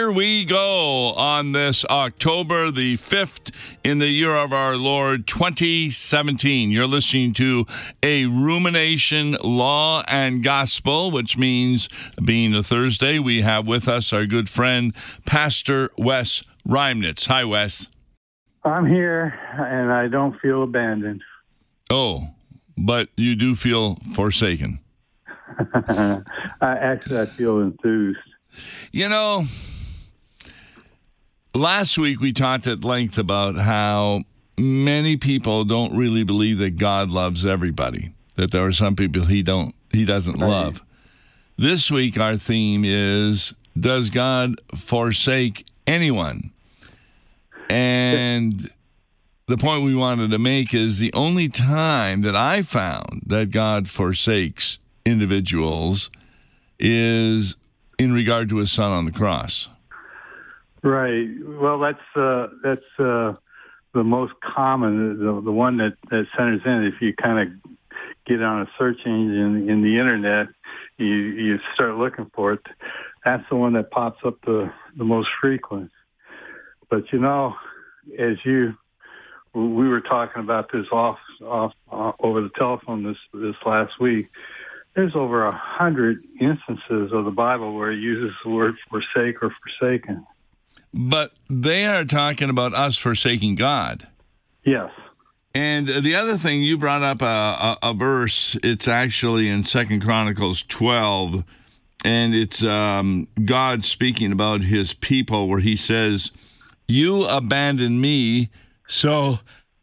here we go on this October the 5th in the year of our Lord 2017. You're listening to a Rumination Law and Gospel, which means, being a Thursday, we have with us our good friend, Pastor Wes Reimnitz. Hi, Wes. I'm here, and I don't feel abandoned. Oh, but you do feel forsaken. I feel enthused. You know, last week we talked at length about how many people don't really believe that God loves everybody, that there are some people he doesn't love. This week our theme is, does God forsake anyone? And the point we wanted to make is the only time that I found that God forsakes individuals is in regard to his son on the cross. Right. Well, that's the most common, the one that centers in. If you kind of get on a search engine in the internet, you start looking for it. That's the one that pops up the most frequent. But you know, we were talking about this off over the telephone this last week. There's over 100 instances of the Bible where it uses the word forsake or forsaken. But they are talking about us forsaking God. Yes. And the other thing, you brought up a verse. It's actually in 2 Chronicles 12, and it's God speaking about his people, where he says, "You abandoned me, so..."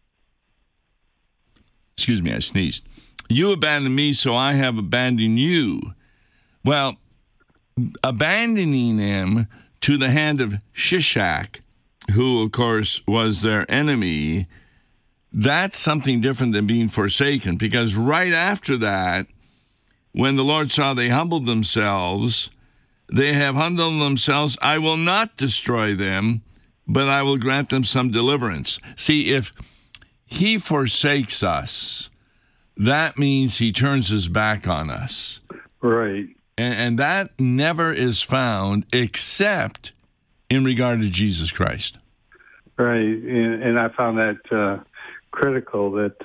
Excuse me, I sneezed. "You abandoned me, so I have abandoned you." Well, abandoning him to the hand of Shishak, who, of course, was their enemy, that's something different than being forsaken, because right after that, when the Lord saw they humbled themselves, "They have humbled themselves. I will not destroy them, but I will grant them some deliverance." See, if he forsakes us, that means he turns his back on us. Right. And that never is found except in regard to Jesus Christ. Right. And I found that critical, that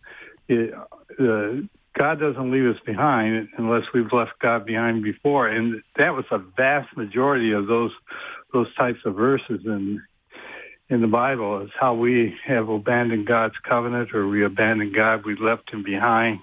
God doesn't leave us behind unless we've left God behind before. And that was a vast majority of those types of verses in the Bible, is how we have abandoned God's covenant, or we abandoned God, we left him behind,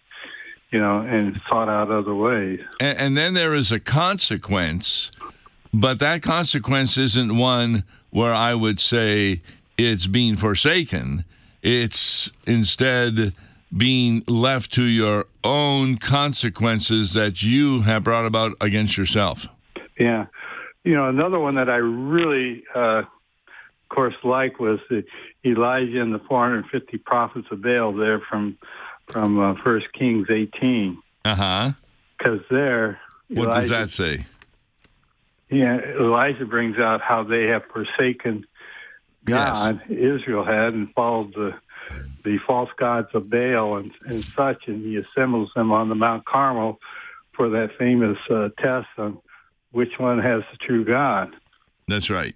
and sought out other ways. And then there is a consequence, but that consequence isn't one where I would say it's being forsaken. It's instead being left to your own consequences that you have brought about against yourself. Yeah. Another one that I really... of course, like was Elijah and the 450 prophets of Baal there from 1 Kings 18. Uh-huh. Because there... What does that say? Yeah, Elijah brings out how they have forsaken God, yes. Israel had, and followed the false gods of Baal and such, and he assembles them on the Mount Carmel for that famous test on which one has the true God. That's right.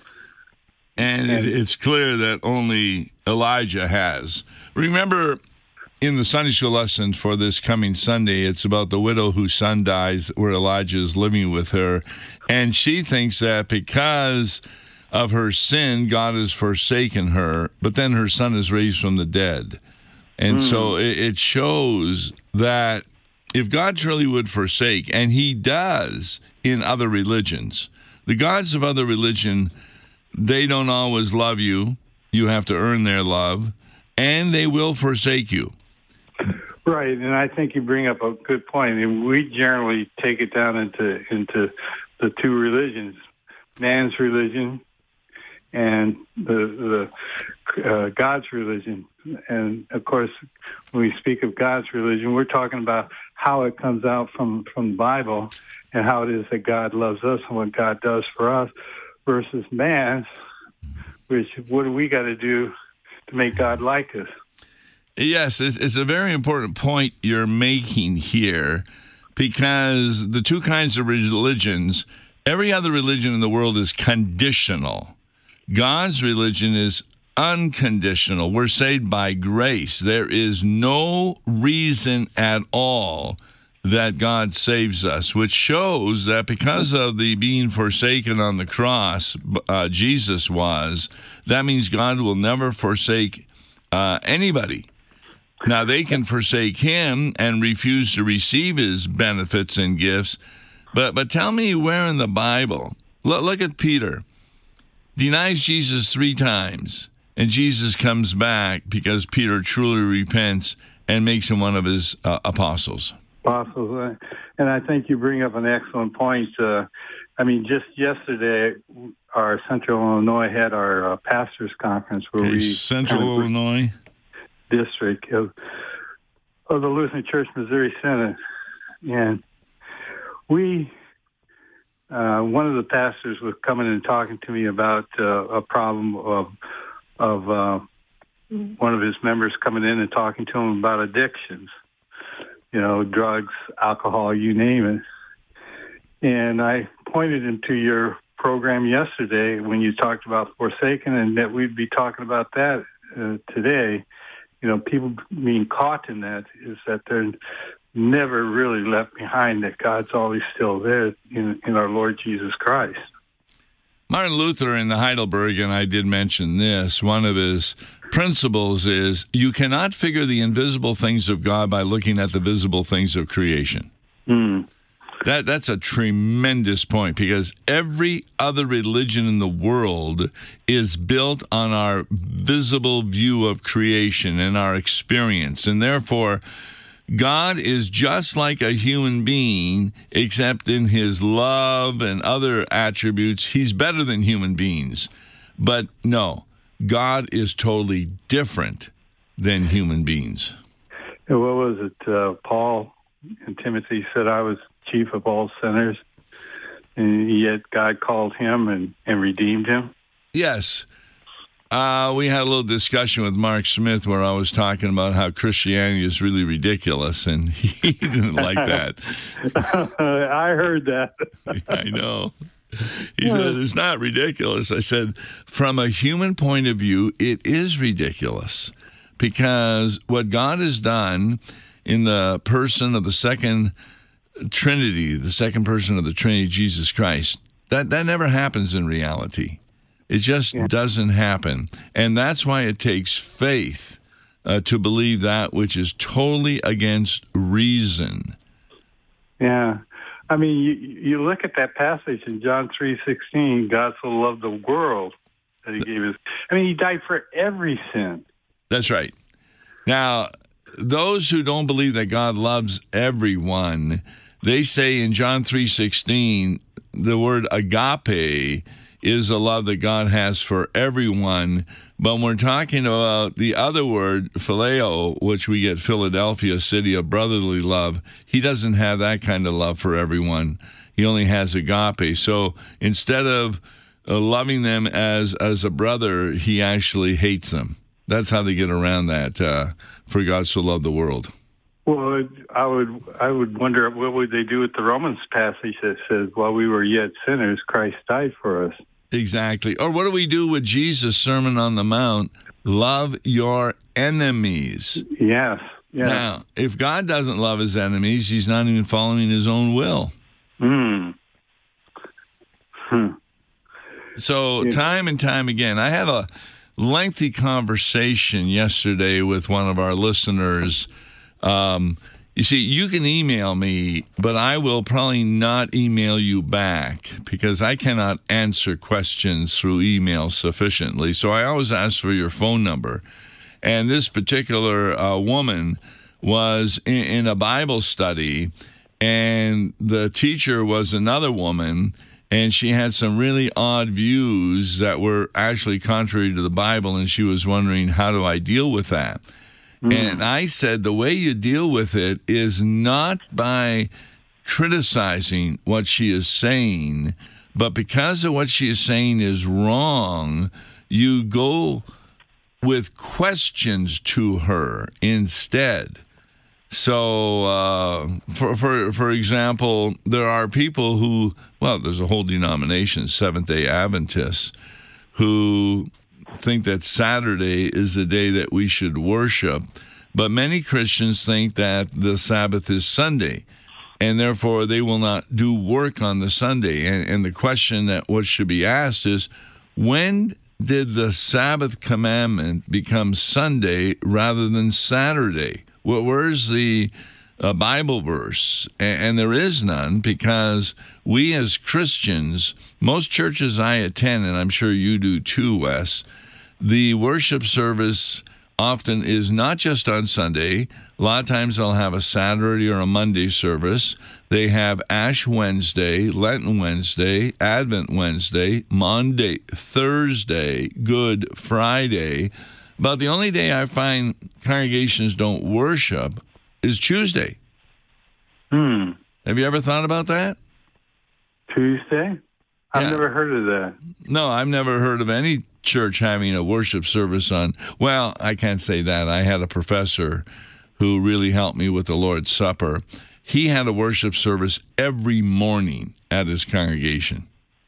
And it's clear that only Elijah has. Remember, in the Sunday school lesson for this coming Sunday, it's about the widow whose son dies, where Elijah is living with her. And she thinks that because of her sin, God has forsaken her, but then her son is raised from the dead. And so it shows that if God truly would forsake, and he does in other religions, the gods of other religion, they don't always love you. You have to earn their love, and they will forsake you. Right, and I think you bring up a good point. And we generally take it down into the two religions, man's religion and the God's religion. And of course, when we speak of God's religion, we're talking about how it comes out from the Bible and how it is that God loves us and what God does for us, versus man's, which what do we got to do to make God like us? Yes, it's a very important point you're making here, because the two kinds of religions Every other religion in the world is conditional. God's religion is unconditional. We're saved by grace. There is no reason at all that God saves us, which shows that because of the being forsaken on the cross, Jesus was, that means God will never forsake anybody. Now, they can forsake him and refuse to receive his benefits and gifts, but tell me where in the Bible, look at Peter, denies Jesus 3 times, and Jesus comes back because Peter truly repents and makes him one of his apostles. And I think you bring up an excellent point. Just yesterday, our Central Illinois had our pastors' conference where Central Illinois district of the Lutheran Church Missouri Synod, and we one of the pastors was coming and talking to me about a problem of one of his members coming in and talking to him about addictions. Drugs, alcohol, you name it. And I pointed him to your program yesterday when you talked about Forsaken, and that we'd be talking about that today. People being caught in that is that they're never really left behind, that God's always still there in our Lord Jesus Christ. Martin Luther in the Heidelberg, and I did mention this, one of his principles is you cannot figure the invisible things of God by looking at the visible things of creation. That's a tremendous point, because every other religion in the world is built on our visible view of creation and our experience, and therefore God is just like a human being, except in his love and other attributes, he's better than human beings. But no, God is totally different than human beings. And what was it? Paul and Timothy said, I was chief of all sinners, and yet God called him and redeemed him? Yes. We had a little discussion with Mark Smith where I was talking about how Christianity is really ridiculous, and he didn't like that. I heard that. I know. He said, it's not ridiculous. I said, from a human point of view, it is ridiculous, because what God has done in the person of the second Trinity, the second person of the Trinity, Jesus Christ, that never happens in reality. It just doesn't happen. And that's why it takes faith to believe that which is totally against reason. Yeah. I mean, you look at that passage in John 3:16, God so loved the world that he gave his... he died for every sin. That's right. Now, those who don't believe that God loves everyone, they say in John 3:16, the word agape is a love that God has for everyone. But when we're talking about the other word, phileo, which we get Philadelphia, city of brotherly love, he doesn't have that kind of love for everyone. He only has agape. So instead of loving them as a brother, he actually hates them. That's how they get around that, for God so loved the world. Well, I would wonder, what would they do with the Romans passage that says, while we were yet sinners, Christ died for us? Exactly. Or what do we do with Jesus' Sermon on the Mount? Love your enemies. Yes. Now, if God doesn't love his enemies, he's not even following his own will. So time and time again, I had a lengthy conversation yesterday with one of our listeners. You see, you can email me, but I will probably not email you back because I cannot answer questions through email sufficiently. So I always ask for your phone number. And this particular woman was in a Bible study, and the teacher was another woman, and she had some really odd views that were actually contrary to the Bible, and she was wondering, how do I deal with that? And I said, the way you deal with it is not by criticizing what she is saying, but because of what she is saying is wrong, you go with questions to her instead. So, for example, there are people who, well, there's a whole denomination, Seventh-day Adventists, who think that Saturday is the day that we should worship. But many Christians think that the Sabbath is Sunday, and therefore they will not do work on the Sunday. And the question that what should be asked is, when did the Sabbath commandment become Sunday rather than Saturday? Where's the Bible verse? And there is none, because we as Christians, most churches I attend, and I'm sure you do too, Wes, the worship service often is not just on Sunday. A lot of times they'll have a Saturday or a Monday service. They have Ash Wednesday, Lenten Wednesday, Advent Wednesday, Monday, Thursday, Good Friday. But the only day I find congregations don't worship is Tuesday. Have you ever thought about that? Tuesday? I've never heard of that. No, I've never heard of any church having a worship service on. Well, I can't say that. I had a professor who really helped me with the Lord's Supper. He had a worship service every morning at his congregation.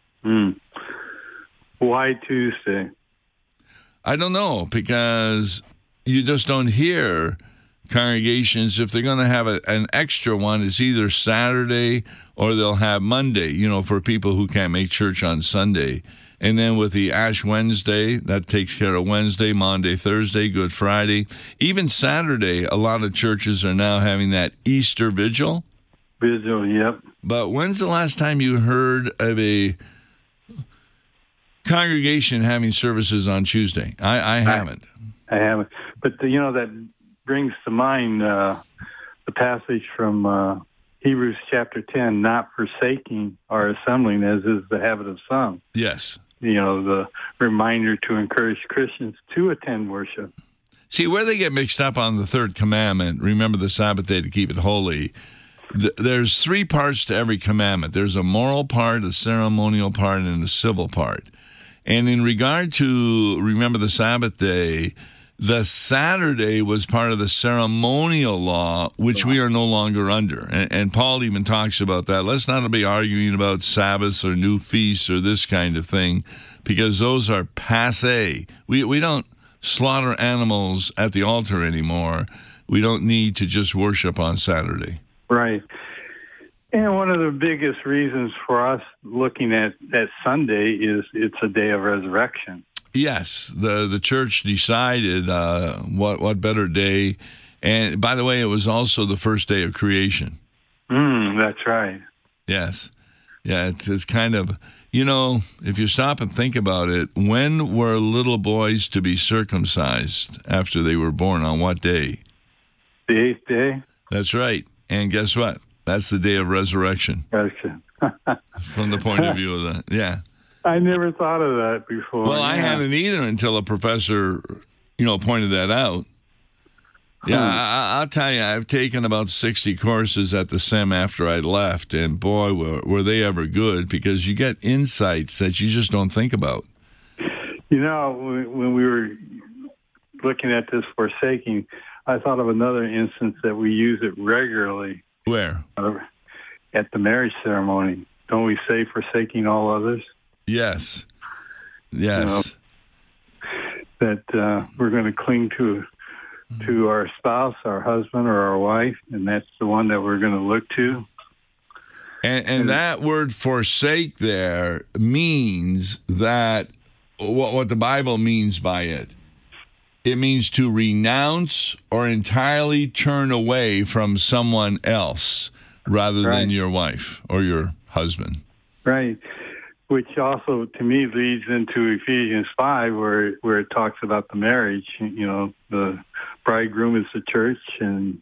Why Tuesday? I don't know, because you just don't hear congregations, if they're going to have an extra one, it's either Saturday or they'll have Monday, for people who can't make church on Sunday. And then with the Ash Wednesday, that takes care of Wednesday, Monday, Thursday, Good Friday. Even Saturday, a lot of churches are now having that Easter Vigil. Vigil, yep. But when's the last time you heard of a congregation having services on Tuesday? I haven't. I haven't. But, that brings to mind the passage from Hebrews chapter 10, not forsaking our assembling as is the habit of some. Yes. The reminder to encourage Christians to attend worship. See, where they get mixed up on the third commandment, remember the Sabbath day to keep it holy, there's three parts to every commandment. There's a moral part, a ceremonial part, and a civil part. And in regard to remember the Sabbath day, the Saturday was part of the ceremonial law, which we are no longer under. And Paul even talks about that. Let's not be arguing about Sabbaths or new feasts or this kind of thing, because those are passé. We don't slaughter animals at the altar anymore. We don't need to just worship on Saturday. Right. And one of the biggest reasons for us looking at Sunday is it's a day of resurrection. Yes, the church decided what better day. And by the way, it was also the first day of creation. That's right. Yes. Yeah, it's kind of, if you stop and think about it, when were little boys to be circumcised after they were born? On what day? The eighth day. That's right. And guess what? That's the day of resurrection. From the point of view of that. Yeah. I never thought of that before. Well, I hadn't either until a professor, pointed that out. Yeah, I'll tell you, I've taken about 60 courses at the SEM after I left, and boy, were they ever good, because you get insights that you just don't think about. When we were looking at this forsaking, I thought of another instance that we use it regularly. Where? At the marriage ceremony. Don't we say forsaking all others? Yes. That we're going to cling to our spouse, our husband, or our wife, and that's the one that we're going to look to. And that word forsake there means that what the Bible means by it. It means to renounce or entirely turn away from someone else rather than your wife or your husband. Right. Which also, to me, leads into Ephesians 5, where it talks about the marriage. The bridegroom is the church, and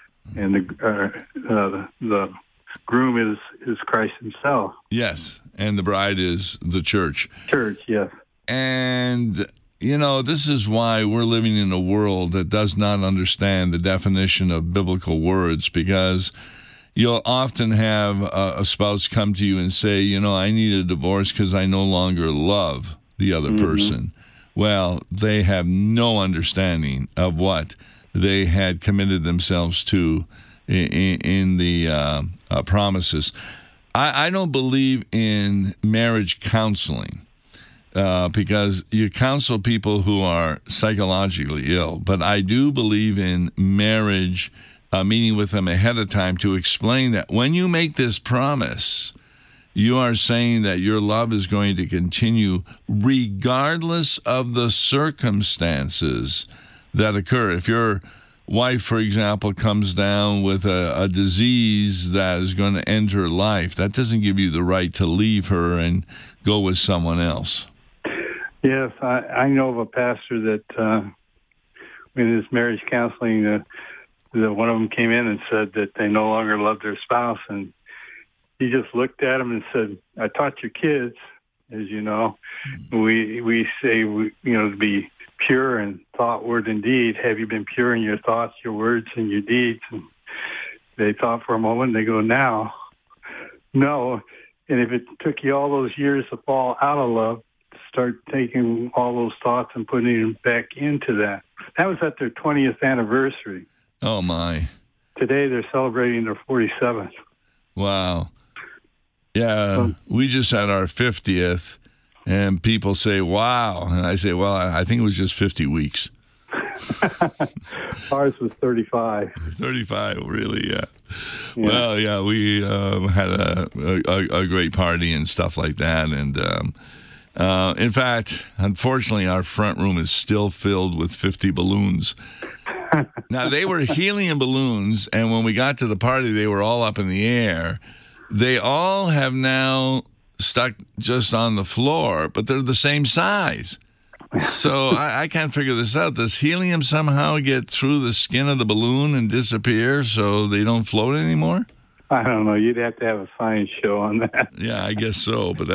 the groom is Christ himself. Yes, and the bride is the church. Church, yes. And, this is why we're living in a world that does not understand the definition of biblical words, because you'll often have a spouse come to you and say, I need a divorce because I no longer love the other person. Well, they have no understanding of what they had committed themselves to in the promises. I don't believe in marriage counseling because you counsel people who are psychologically ill, but I do believe in marriage, meeting with them ahead of time to explain that when you make this promise, you are saying that your love is going to continue regardless of the circumstances that occur. If your wife, for example, comes down with a disease that is going to end her life, that doesn't give you the right to leave her and go with someone else. Yes, I know of a pastor that in his marriage counseling, one of them came in and said that they no longer loved their spouse, and he just looked at him and said, "I taught your kids, as you know, we say to be pure in thought, word, and deed. Have you been pure in your thoughts, your words, and your deeds?" And they thought for a moment. They go, "Now, no." And if it took you all those years to fall out of love, to start taking all those thoughts and putting them back into that. That was at their 20th anniversary. Oh, my. Today they're celebrating their 47th. Wow. Yeah, we just had our 50th, and people say, "Wow." And I say, well, I think it was just 50 weeks. Ours was 35. 35, really, yeah. Well, yeah, we had a great party and stuff like that. And in fact, unfortunately, our front room is still filled with 50 balloons. Now, they were helium balloons, and when we got to the party, they were all up in the air. They all have now stuck just on the floor, but they're the same size. So I can't figure this out. Does helium somehow get through the skin of the balloon and disappear so they don't float anymore? I don't know. You'd have to have a science show on that. Yeah, I guess so. But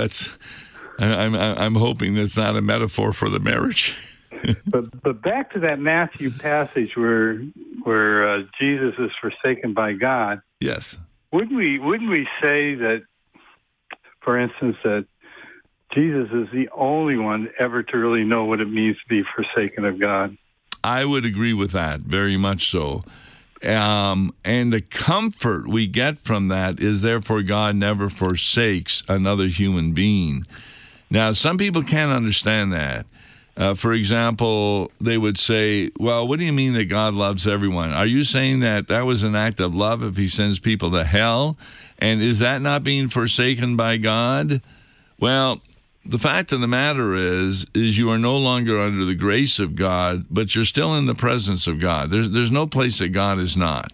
I'm hoping that's not a metaphor for the marriage. But back to that Matthew passage where Jesus is forsaken by God. Yes. Wouldn't we say that, for instance, that Jesus is the only one ever to really know what it means to be forsaken of God? I would agree with that, very much so. And the comfort we get from that is therefore God never forsakes another human being. Now, some people can't understand that. For example, they would say, well, what do you mean that God loves everyone? Are you saying that was an act of love if he sends people to hell? And is that not being forsaken by God? Well, the fact of the matter is you are no longer under the grace of God, but you're still in the presence of God. There's no place that God is not.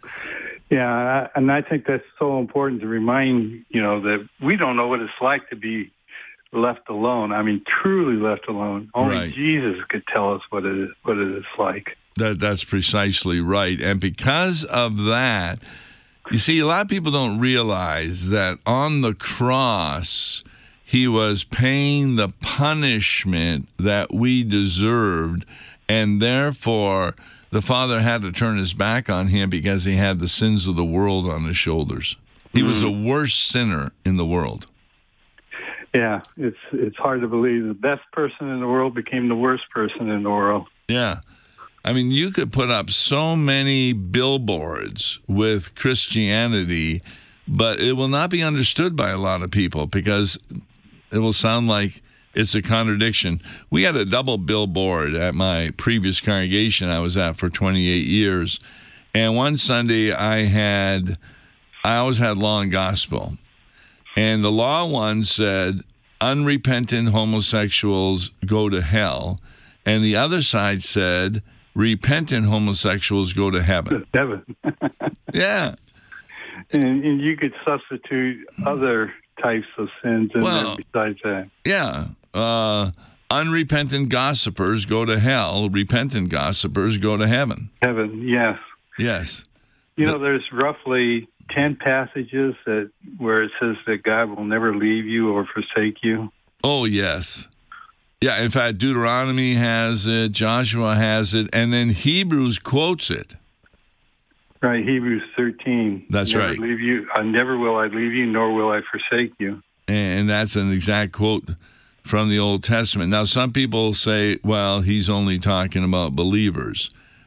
Yeah, and I think that's so important to remind, that we don't know what it's like to be left alone. I mean, truly left alone. Only right. Jesus could tell us what it is like. That's precisely right. And because of that, you see, a lot of people don't realize that on the cross, he was paying the punishment that we deserved, and therefore the Father had to turn his back on him because he had the sins of the world on his shoulders. He was the worst sinner in the world. Yeah, it's hard to believe the best person in the world became the worst person in the world. Yeah. I mean, you could put up so many billboards with Christianity, but it will not be understood by a lot of people because it will sound like it's a contradiction. We had a double billboard at my previous congregation I was at for 28 years. And one Sunday I always had law and gospel. And the law one said, unrepentant homosexuals go to hell. And the other side said, repentant homosexuals go to heaven. Heaven. Yeah. And you could substitute other types of sins in there besides that. Yeah. Unrepentant gossipers go to hell. Repentant gossipers go to heaven. Heaven, yes. Yes. There's roughly 10 passages where it says that God will never leave you or forsake you. Oh, yes. Yeah, in fact, Deuteronomy has it, Joshua has it, and then Hebrews quotes it. Right, Hebrews 13. That's right. Never will I leave you, nor will I forsake you. And that's an exact quote from the Old Testament. Now, some people say, well, he's only talking about believers.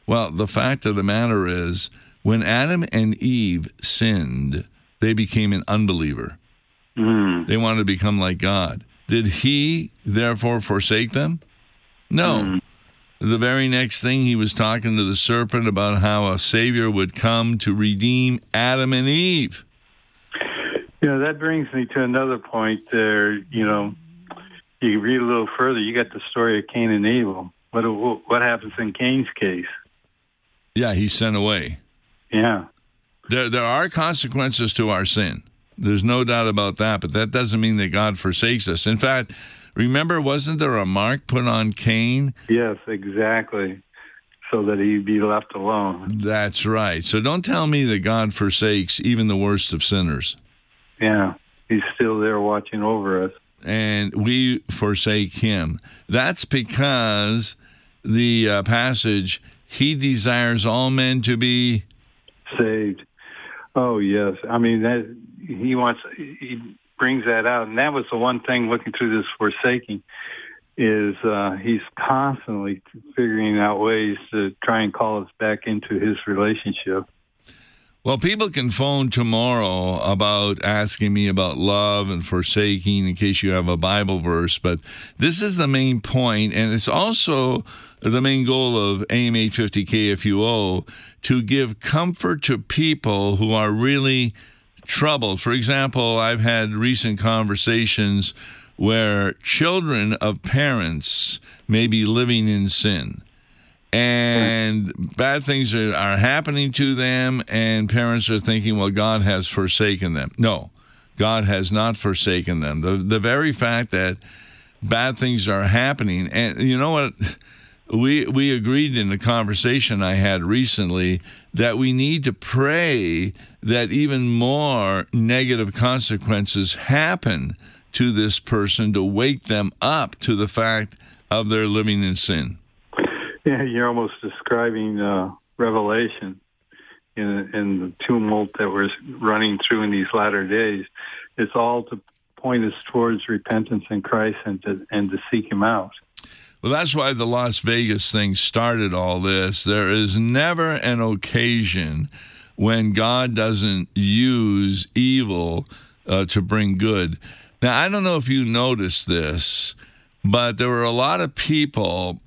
Well, the fact of the matter is, when Adam and Eve sinned, they became an unbeliever. They wanted to become like God. Did he, therefore, forsake them? No. The very next thing, he was talking to the serpent about how a Savior would come to redeem Adam and Eve. That brings me to another point there. You read a little further, you got the story of Cain and Abel. What happens in Cain's case? Yeah, he's sent away. Yeah. There are consequences to our sin. There's no doubt about that, but that doesn't mean that God forsakes us. In fact, remember, wasn't there a mark put on Cain? Yes, exactly, so that he'd be left alone. That's right. So don't tell me that God forsakes even the worst of sinners. Yeah, he's still there watching over us. And we forsake him. That's because the passage, he desires all men to be saved. Oh, yes. I mean, he brings that out. And that was the one thing looking through this forsaking is he's constantly figuring out ways to try and call us back into his relationship. Well, people can phone tomorrow about asking me about love and forsaking in case you have a Bible verse. But this is the main point, and it's also the main goal of AM 850 KFUO, to give comfort to people who are really troubled. For example, I've had recent conversations where children of parents may be living in sin. And bad things are happening to them, and parents are thinking, well, God has forsaken them. No, God has not forsaken them. The very fact that bad things are happening, and you know what? We agreed in the conversation I had recently that we need to pray that even more negative consequences happen to this person to wake them up to the fact of their living in sin. Yeah, you're almost describing Revelation in the tumult that we're running through in these latter days. It's all to point us towards repentance in Christ and to seek him out. Well, that's why the Las Vegas thing started all this. There is never an occasion when God doesn't use evil to bring good. Now, I don't know if you noticed this, but there were a lot of people,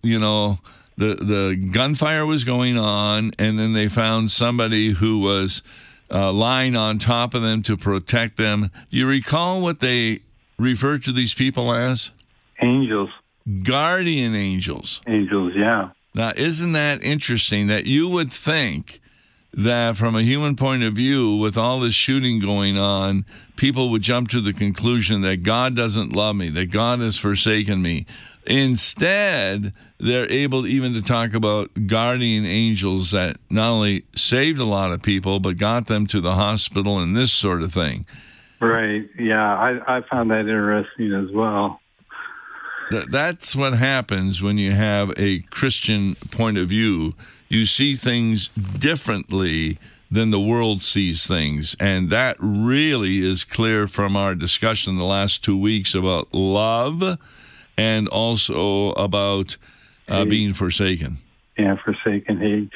the gunfire was going on, and then they found somebody who was lying on top of them to protect them. You recall what they referred to these people as? Angels. Guardian angels. Angels, yeah. Now, isn't that interesting that you would think that from a human point of view, with all this shooting going on, people would jump to the conclusion that God doesn't love me, that God has forsaken me. Instead, they're able even to talk about guardian angels that not only saved a lot of people, but got them to the hospital and this sort of thing. Right. Yeah, I found that interesting as well. That's what happens when you have a Christian point of view. You see things differently than the world sees things. And that really is clear from our discussion the last 2 weeks about love and also about being forsaken. Yeah, forsaken hate.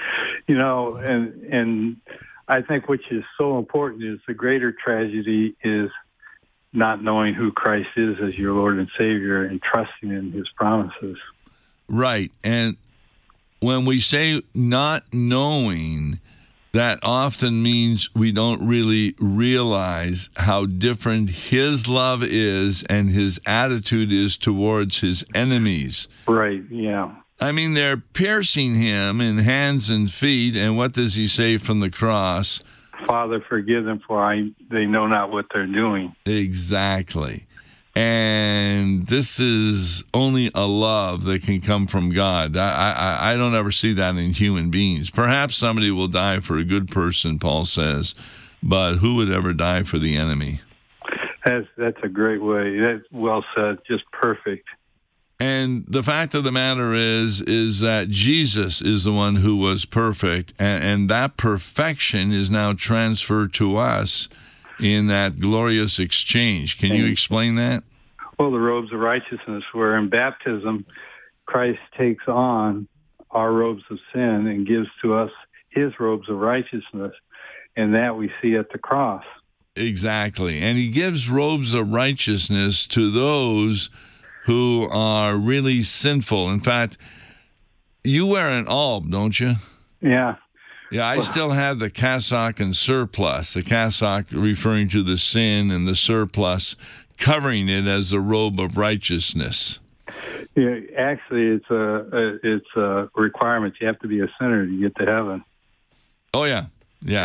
And I think which is so important is the greater tragedy is not knowing who Christ is as your Lord and Savior and trusting in his promises. Right. And when we say not knowing, that often means we don't really realize how different his love is and his attitude is towards his enemies. Right, yeah. I mean, they're piercing him in hands and feet, and what does he say from the cross? Father, forgive them, for they know not what they're doing. Exactly. And this is only a love that can come from God. I don't ever see that in human beings. Perhaps somebody will die for a good person, Paul says, but who would ever die for the enemy? That's a great way. That's well said, just perfect. And the fact of the matter is that Jesus is the one who was perfect, and that perfection is now transferred to us in that glorious exchange. Can you explain that? Well, the robes of righteousness, where in baptism, Christ takes on our robes of sin and gives to us his robes of righteousness. And that we see at the cross. Exactly. And he gives robes of righteousness to those who are really sinful. In fact, you wear an alb, don't you? Yeah. Yeah, I still have the cassock and surplice, the cassock referring to the sin and the surplice covering it as a robe of righteousness. Yeah, actually, it's a requirement. You have to be a sinner to get to heaven. Oh, yeah. Yeah.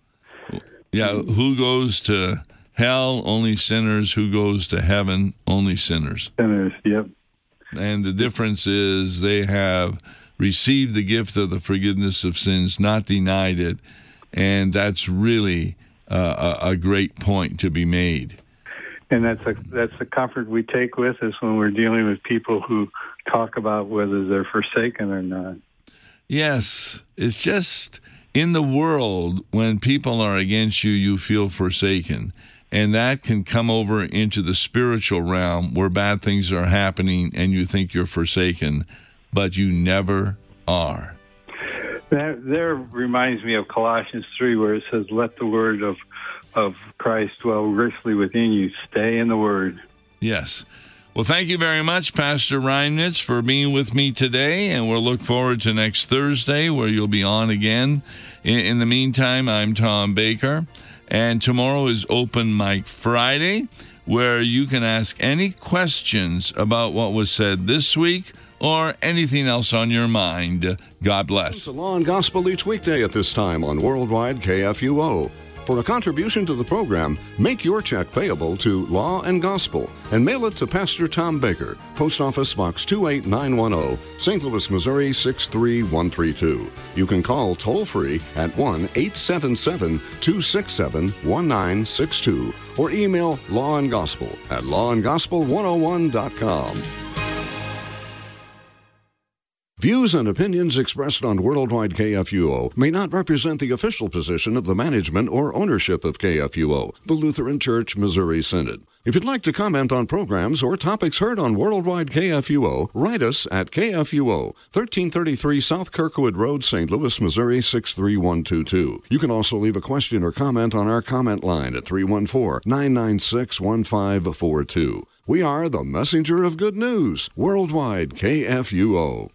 Yeah, who goes to hell? Only sinners. Who goes to heaven? Only sinners. Sinners, yep. And the difference is they have received the gift of the forgiveness of sins, not denied it, and that's really a great point to be made. And that's the comfort we take with us when we're dealing with people who talk about whether they're forsaken or not. Yes, it's just in the world, when people are against you, you feel forsaken. And that can come over into the spiritual realm where bad things are happening and you think you're forsaken, but you never are. That there reminds me of Colossians 3, where it says, let the word of Christ dwell richly within you. Stay in the word. Yes. Well, thank you very much, Pastor Reinitz, for being with me today, and we'll look forward to next Thursday where you'll be on again. In the meantime, I'm Tom Baker, and tomorrow is Open Mic Friday, where you can ask any questions about what was said this week or anything else on your mind. God bless. Listen to Law and Gospel each weekday at this time on Worldwide KFUO. For a contribution to the program, make your check payable to Law and Gospel and mail it to Pastor Tom Baker, Post Office Box 28910, St. Louis, Missouri 63132. You can call toll-free at 1-877-267-1962 or email lawandgospel@lawandgospel101.com. Views and opinions expressed on Worldwide KFUO may not represent the official position of the management or ownership of KFUO, the Lutheran Church Missouri Synod. If you'd like to comment on programs or topics heard on Worldwide KFUO, write us at KFUO, 1333 South Kirkwood Road, St. Louis, Missouri 63122. You can also leave a question or comment on our comment line at 314-996-1542. We are the messenger of good news, Worldwide KFUO.